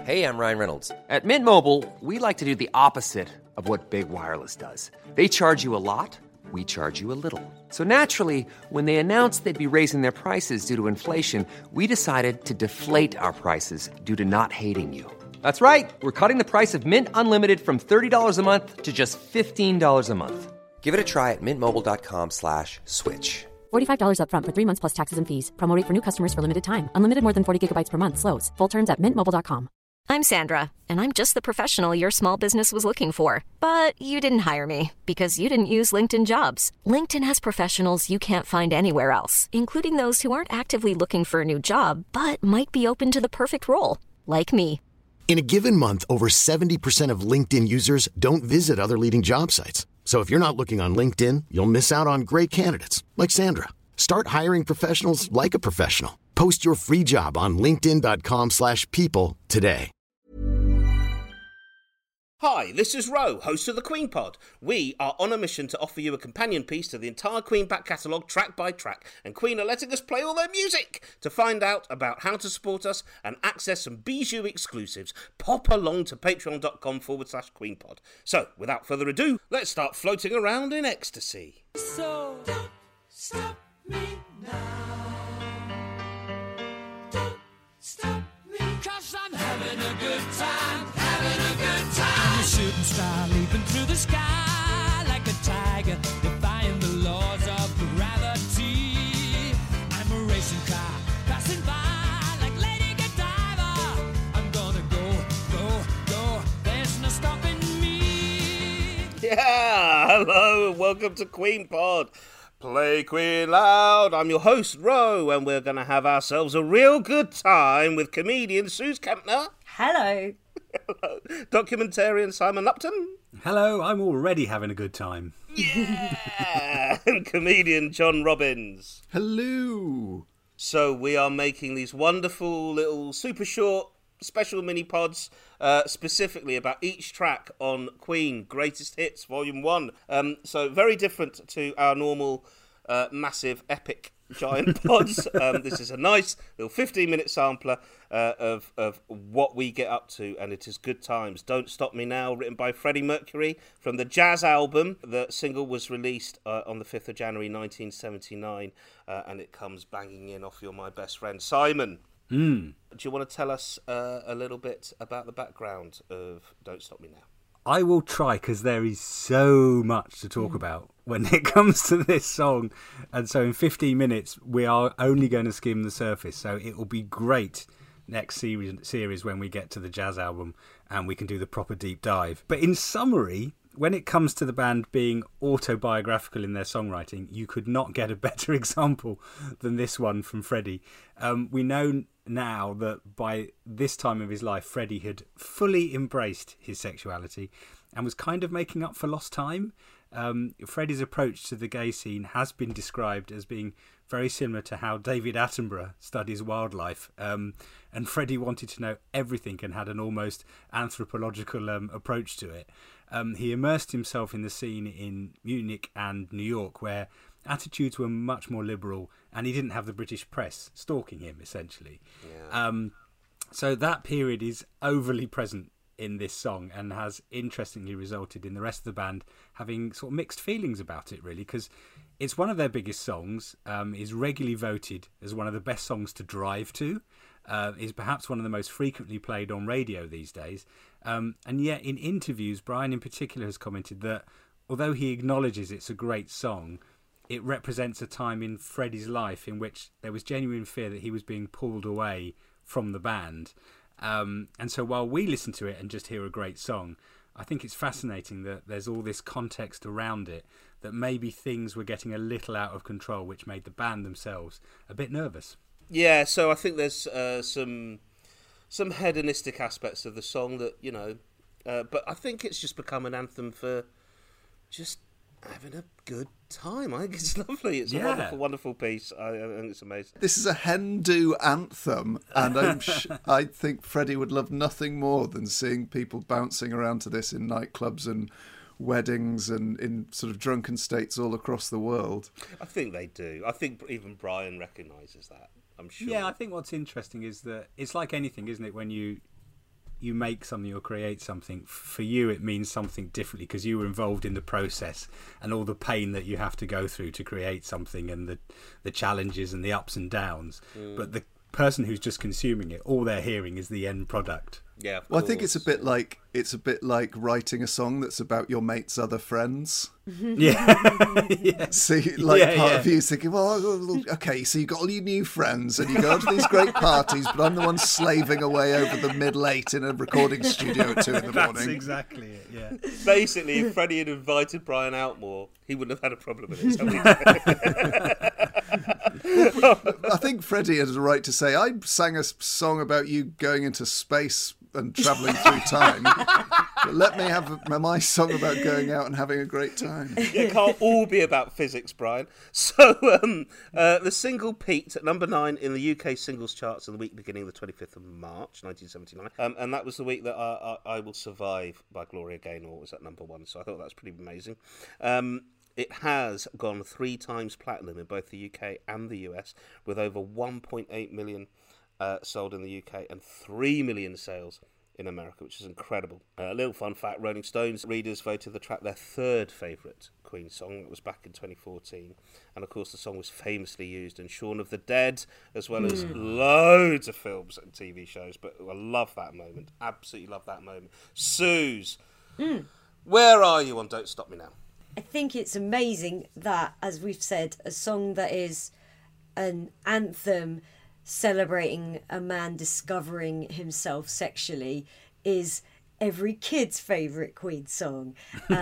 Hey, I'm Ryan Reynolds. At Mint Mobile, we like to do the opposite of what Big Wireless does. They charge you a lot, we charge you a little. So naturally, when they announced they'd be raising their prices due to inflation, we decided to deflate our prices due to not hating you. That's right. We're cutting the price of Mint Unlimited from $30 a month to just $15 a month. Give it a try at mintmobile.com/switch. $45 up front for 3 months plus taxes and fees. Promo rate for new customers for limited time. Unlimited more than 40 gigabytes per month. Slows full terms at mintmobile.com. I'm Sandra, and I'm just the professional your small business was looking for. But you didn't hire me because you didn't use LinkedIn Jobs. LinkedIn has professionals you can't find anywhere else, including those who aren't actively looking for a new job, but might be open to the perfect role, like me. In a given month, over 70% of LinkedIn users don't visit other leading job sites. So if you're not looking on LinkedIn, you'll miss out on great candidates like Sandra. Start hiring professionals like a professional. Post your free job on linkedin.com/people today. Hi, this is Ro, host of the Queen Pod. We are on a mission to offer you a companion piece to the entire Queen back catalogue, track by track, and Queen are letting us play all their music. To find out about how to support us and access some Bijou exclusives, pop along to patreon.com/QueenPod. So, without further ado, let's start floating around in ecstasy. So, don't stop me now. Don't stop me, 'cause I'm having a good time, having a good time. I'm a shooting star leaping through the sky like a tiger, defying the laws of gravity. I'm a racing car passing by like Lady Godiva. I'm gonna go, go, go, there's no stopping me. Yeah, hello and welcome to Queen Pod. Play Queen Loud. I'm your host, Ro, and we're going to have ourselves a real good time with comedian Suze Kempner. Hello. Hello. Documentarian Simon Upton. Hello, I'm already having a good time. Yeah! And comedian John Robbins. Hello. So we are making these wonderful little super short special mini pods specifically about each track on Queen Greatest Hits Volume 1. So very different to our normal massive epic giant pods. This is a nice little 15-minute sampler of what we get up to, and it is good times. Don't Stop Me Now, written by Freddie Mercury from the Jazz album. The single was released on the 5th of January 1979, and it comes banging in off You're My Best Friend. Simon, do you want to tell us a little bit about the background of Don't Stop Me Now? I will try, because there is so much to talk about when it comes to this song. And so in 15 minutes, we are only going to skim the surface. So it will be great next series when we get to the Jazz album and we can do the proper deep dive. But in summary, when it comes to the band being autobiographical in their songwriting, you could not get a better example than this one from Freddie. We know now that by this time of his life, Freddie had fully embraced his sexuality and was kind of making up for lost time. Freddie's approach to the gay scene has been described as being very similar to how David Attenborough studies wildlife. And Freddie wanted to know everything and had an almost anthropological approach to it. He immersed himself in the scene in Munich and New York, where attitudes were much more liberal, and he didn't have the British press stalking him, essentially. Yeah. So that period is overly present in this song and has interestingly resulted in the rest of the band having sort of mixed feelings about it, really, because it's one of their biggest songs, is regularly voted as one of the best songs to drive to, is perhaps one of the most frequently played on radio these days. And yet in interviews, Brian in particular has commented that although he acknowledges it's a great song, it represents a time in Freddie's life in which there was genuine fear that he was being pulled away from the band. And so while we listen to it and just hear a great song, I think it's fascinating that there's all this context around it, that maybe things were getting a little out of control, which made the band themselves a bit nervous. Yeah, so I think there's some hedonistic aspects of the song that, you know, but I think it's just become an anthem for just having a good time. I think it's lovely. It's a wonderful, wonderful piece. I think it's amazing. This is a Hindu anthem, and I think Freddie would love nothing more than seeing people bouncing around to this in nightclubs and weddings and in sort of drunken states all across the world. I think they do. I think even Brian recognises that, I'm sure. Yeah, I think what's interesting is that it's like anything, isn't it, when you you make something or create something, for you it means something differently because you were involved in the process and all the pain that you have to go through to create something and the challenges and the ups and downs. But the person who's just consuming it, all they're hearing is the end product. Yeah, of Well, I course. think it's a bit like writing a song that's about your mate's other friends. Yeah. See, part of you's thinking, well, okay, so you got all your new friends and you go to these great parties, but I'm the one slaving away over the middle 8 in a recording studio at 2 in the morning. That's exactly it, yeah. Basically, if Freddie had invited Brian out more, he wouldn't have had a problem with it. I think Freddie has a right to say, I sang a song about you going into space and travelling through time, but let me have my song about going out and having a great time. It can't all be about physics, Brian. So the single peaked at number 9 in the UK singles charts in the week beginning the 25th of March 1979, and that was the week that I Will Survive by Gloria Gaynor was at number 1, so I thought that was pretty amazing. It has gone 3 times platinum in both the UK and the US, with over 1.8 million sold in the UK and 3 million sales in America, which is incredible. A little fun fact, Rolling Stones readers voted the track their 3rd favourite Queen song. That was back in 2014. And of course the song was famously used in Shaun of the Dead, as well as loads of films and TV shows. But I love that moment. Absolutely love that moment. Suze, where are you on Don't Stop Me Now? I think it's amazing that, as we've said, a song that is an anthem celebrating a man discovering himself sexually is every kid's favourite Queen song.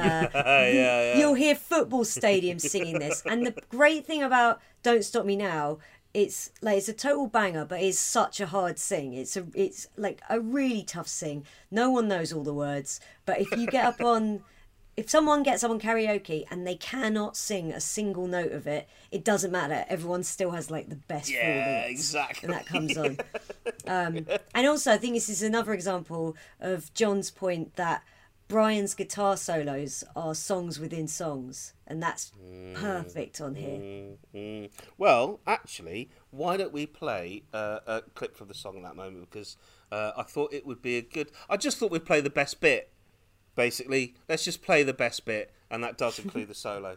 You'll hear football stadiums singing this. And the great thing about Don't Stop Me Now, it's a total banger, but it's such a hard sing. It's like a really tough sing. No one knows all the words, but if you get up on... If someone gets up on karaoke and they cannot sing a single note of it, it doesn't matter. Everyone still has like the best 4 minutes. Exactly. And that comes on. And also, I think this is another example of John's point that Brian's guitar solos are songs within songs, and that's perfect on here. Well, actually, why don't we play a clip from the song at that moment? Because I thought it would be a good... I just thought we'd play the best bit. Basically, let's just play the best bit, and that does include the solo.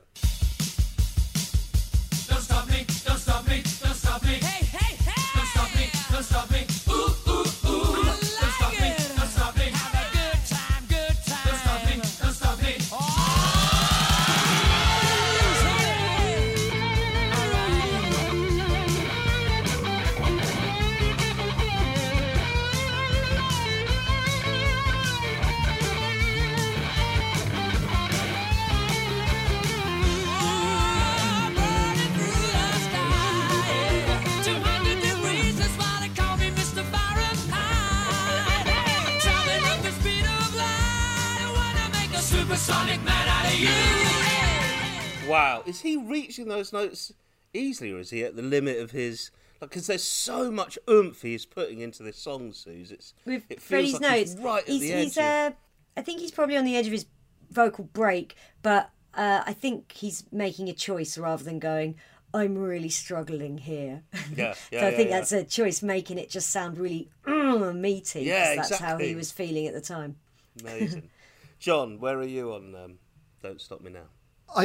Don't stop me, don't stop me, don't stop me. Hey, hey, hey! Don't stop me, don't stop me. Ooh, ooh, ooh. Don't stop me, don't stop me. Have a good time, good time. Don't stop me, don't stop me. Supersonic man out of you. Wow, is he reaching those notes easily, or is he at the limit of his... Because there's so much oomph he's putting into this song, Suze. With it feels Freddie's like notes, he's right at the edge. I think he's probably on the edge of his vocal break, but I think he's making a choice rather than going, I'm really struggling here. Yeah, So I think that's a choice, making it just sound really meaty. Yeah, that's how exactly. he was feeling at the time. Amazing. John, where are you on Don't Stop Me Now?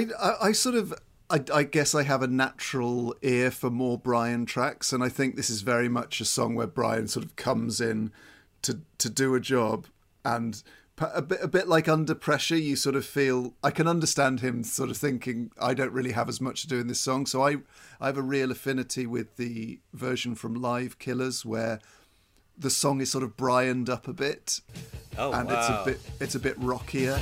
I guess I have a natural ear for more Brian tracks, and I think this is very much a song where Brian sort of comes in to do a job, and a bit like Under Pressure, you sort of feel... I can understand him sort of thinking, I don't really have as much to do in this song, so I have a real affinity with the version from Live Killers, where the song is sort of Brianed up a bit. Oh, and wow. it's a bit rockier.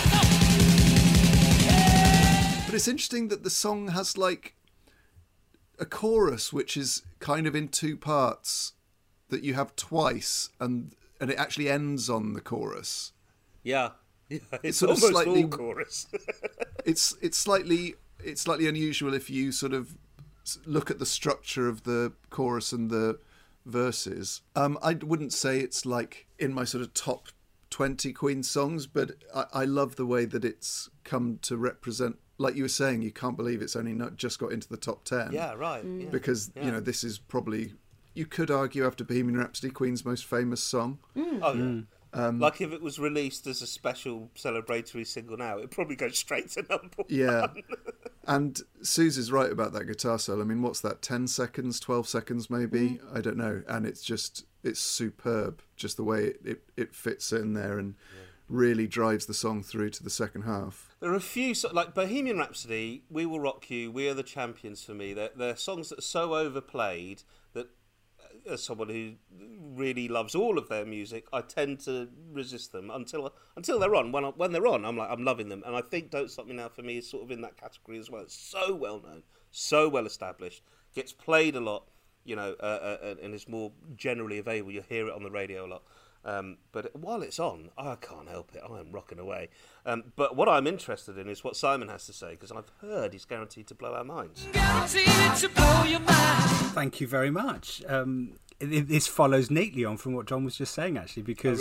It's interesting that the song has like a chorus which is kind of in two parts that you have twice, and it actually ends on the chorus. Yeah, it's sort of almost slightly all chorus. it's slightly unusual if you sort of look at the structure of the chorus and the verses. I wouldn't say it's like in my sort of top 20 Queen songs, but I love the way that it's come to represent, like you were saying, you can't believe it's only not just got into the top 10. Yeah, right. Yeah. Because, this is probably, you could argue after Bohemian Rhapsody, Queen's most famous song. Oh, yeah. Like if it was released as a special celebratory single now, it'd probably go straight to number one. Yeah. And Suze right about that guitar solo. I mean, what's that, 10 seconds, 12 seconds maybe? I don't know. And it's superb, just the way it fits in there and really drives the song through to the second half. There are a few, like Bohemian Rhapsody, We Will Rock You, We Are the Champions for me. They're songs that are so overplayed that as someone who really loves all of their music, I tend to resist them until they're on. When they're on, I'm loving them. And I think Don't Stop Me Now for me is sort of in that category as well. It's so well known, so well established, gets played a lot, and is more generally available. You hear it on the radio a lot. But while it's on, I can't help it. I am rocking away. But what I'm interested in is what Simon has to say, because I've heard he's guaranteed to blow our minds. Guaranteed to blow your mind. Thank you very much. This follows neatly on from what John was just saying, actually, because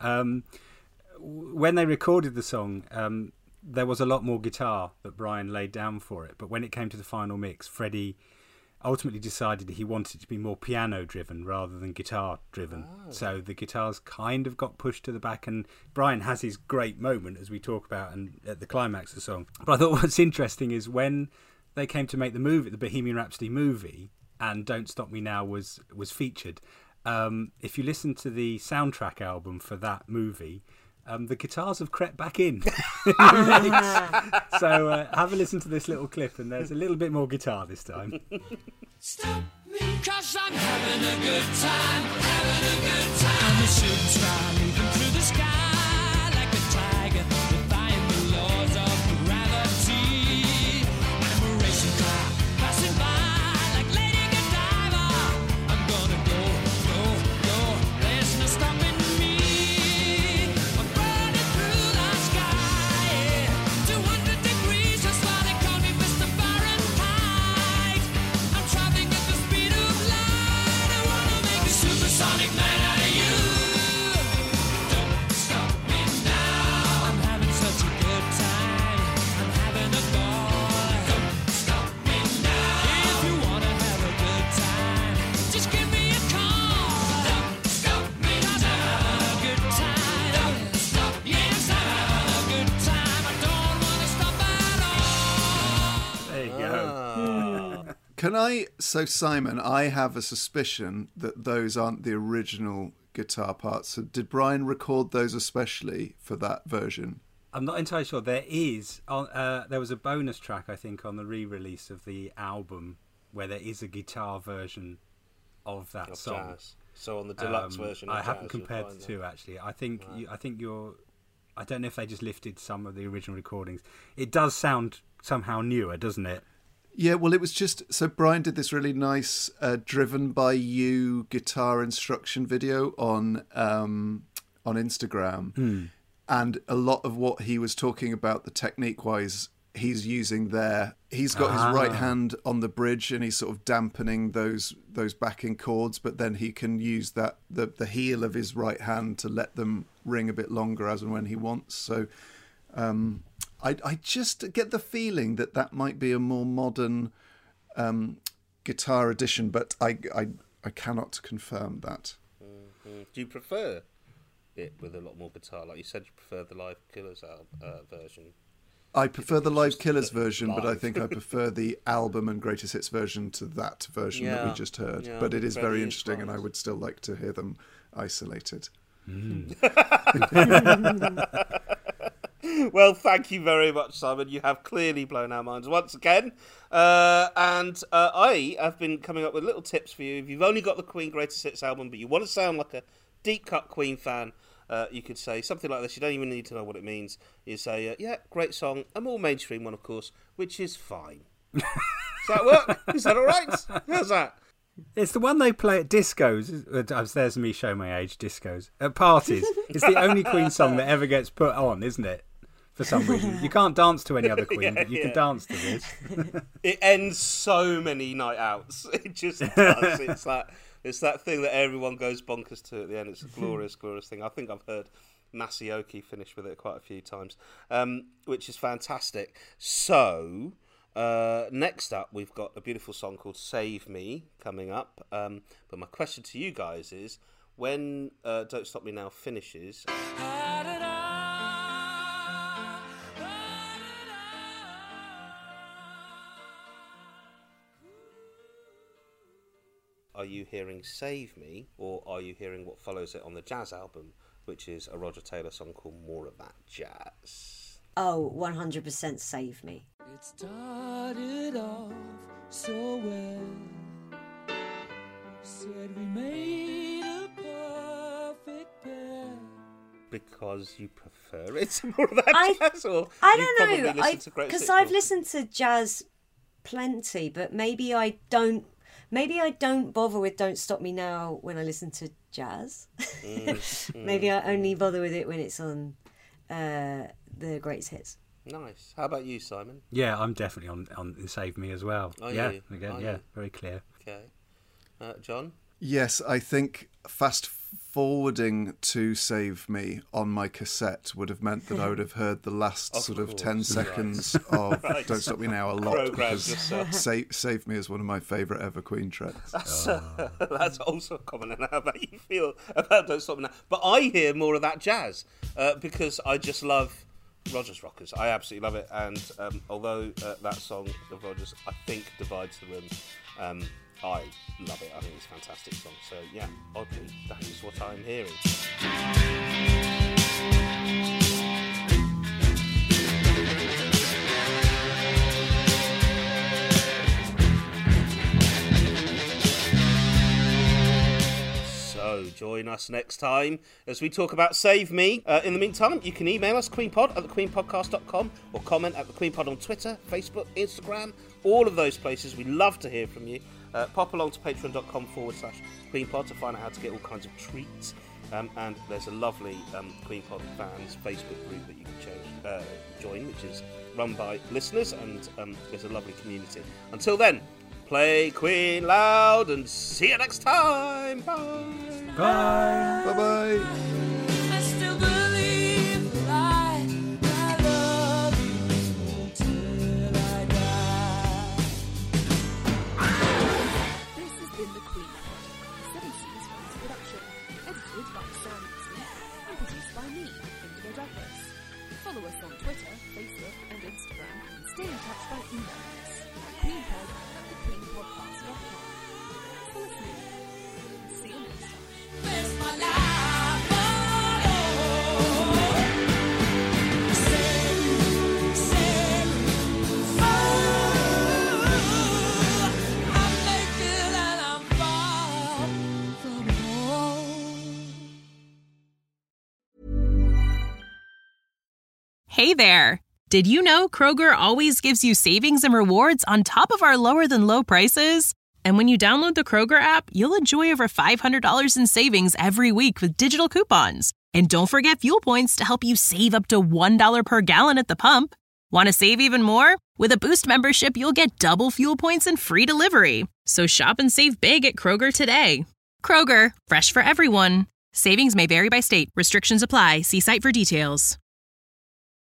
when they recorded the song, there was a lot more guitar that Brian laid down for it. But when it came to the final mix, Freddie ultimately decided he wanted it to be more piano driven rather than guitar driven. So the guitars kind of got pushed to the back, and Brian has his great moment as we talk about and at the climax of the song. But I thought what's interesting is when they came to make the movie, the Bohemian Rhapsody movie, and Don't Stop Me Now was featured, if you listen to the soundtrack album for that movie, the guitars have crept back in. So have a listen to this little clip, and there's a little bit more guitar this time. Stop me, 'cause I'm having a good time, I'm a shooting star leaping through the sky like a tiger, defying the laws of gravity. I'm a racing car passing by like Lady Godiva. I'm gonna go, there's no stopping me. I'm running through the sky, 200 degrees, that's why they call me Mr. Fahrenheit. I'm traveling at the speed of light, I wanna make a supersonic man out of you. Don't stop me now, I'm having such a good time, I'm having a ball. Don't stop me now, if you wanna have a good time, just give me a call. Don't stop me now, I'm having a good time. Don't stop me, yes, I'm having a good time, I don't wanna stop at all. There you go. So Simon, I have a suspicion that those aren't the original guitar parts. So did Brian record those especially for that version? I'm not entirely sure. There was a bonus track, I think, on the re-release of the album where there is a guitar version of that song. Jazz. So on the deluxe version of I Jazz, haven't compared the you'll find two, actually. I think I don't know if they just lifted some of the original recordings. It does sound somehow newer, doesn't it? Yeah, well, it was just... So Brian did this really nice Driven by You guitar instruction video on Instagram. And a lot of what he was talking about, the technique-wise, he's using there. He's got his right hand on the bridge and he's sort of dampening those backing chords, but then he can use that the heel of his right hand to let them ring a bit longer as and when he wants. So... I just get the feeling that might be a more modern guitar edition, but I cannot confirm that. Mm-hmm. Do you prefer it with a lot more guitar? Like you said, you prefer the Live Killers version. I prefer the Live Killers version, but I think I prefer the album and greatest hits version to that version that we just heard. Yeah, but it is very interesting, and I would still like to hear them isolated. Well, thank you very much, Simon. You have clearly blown our minds once again. And I have been coming up with little tips for you. If you've only got the Queen Greatest Hits album, but you want to sound like a deep-cut Queen fan, you could say something like this. You don't even need to know what it means. You say, yeah, great song, a more mainstream one, of course, which is fine. Does that work? Is that all right? How's that? It's the one they play at discos. There's me showing my age. Discos at parties. It's the only Queen song that ever gets put on, isn't it? For some reason, you can't dance to any other Queen, but you can dance to this. It ends so many night outs. It just does. It's that thing that everyone goes bonkers to at the end. It's a glorious, glorious thing. I think I've heard Masayoki finish with it quite a few times, which is fantastic. So. Next up, we've got a beautiful song called Save Me coming up. But my question to you guys is, when Don't Stop Me Now finishes... Are you hearing Save Me, or are you hearing what follows it on the Jazz album, which is a Roger Taylor song called More of That Jazz? Oh, 100% Save Me. It started off so well. Said we made a perfect pair. Because you prefer it to More of That Jazz? Or I don't know. Because I've listened to jazz plenty, but maybe I don't bother with Don't Stop Me Now when I listen to jazz. Maybe I only bother with it when it's on the greatest hits. Nice. How about you, Simon? Yeah, I'm definitely on Save Me as well. Very clear. Okay. John? Yes, I think fast forwarding to Save Me on my cassette would have meant that I would have heard the last sort of 10 seconds of Don't Stop Me Now a lot, because Save Me is one of my favourite ever Queen tracks. That's also common. And how about you feel about Don't Stop Me Now? But I hear More of That Jazz because I just love Rogers Rockers. I absolutely love it. And although that song of Rogers, I think, divides the room, I love it. I think it's a fantastic song. So, yeah, oddly, that is what I'm hearing. So, join us next time as we talk about Save Me. In the meantime, you can email us, queenpod@thequeenpodcast.com, or comment at the Queen Pod on Twitter, Facebook, Instagram, all of those places. We love to hear from you. Pop along to patreon.com/QueenPod to find out how to get all kinds of treats. And there's a lovely Queen Pod fans Facebook group that you can join, which is run by listeners, and there's a lovely community. Until then, play Queen loud and see you next time. Bye. Bye. Bye-bye. I still believe I love you till I die. This has been the Queen Pod, 7 seasons production, edited by Sam Smith and produced by me, Indigo Douglas. Follow us on Twitter, Facebook and Instagram, and stay in touch by emailing us at queenpod@thequeenpodcast.com. Tell us more. See you next time. It's my life, I'm naked and I'm far from home. Hey there! Did you know Kroger always gives you savings and rewards on top of our lower-than-low prices? And when you download the Kroger app, you'll enjoy over $500 in savings every week with digital coupons. And don't forget fuel points to help you save up to $1 per gallon at the pump. Want to save even more? With a Boost membership, you'll get double fuel points and free delivery. So shop and save big at Kroger today. Kroger, fresh for everyone. Savings may vary by state. Restrictions apply. See site for details.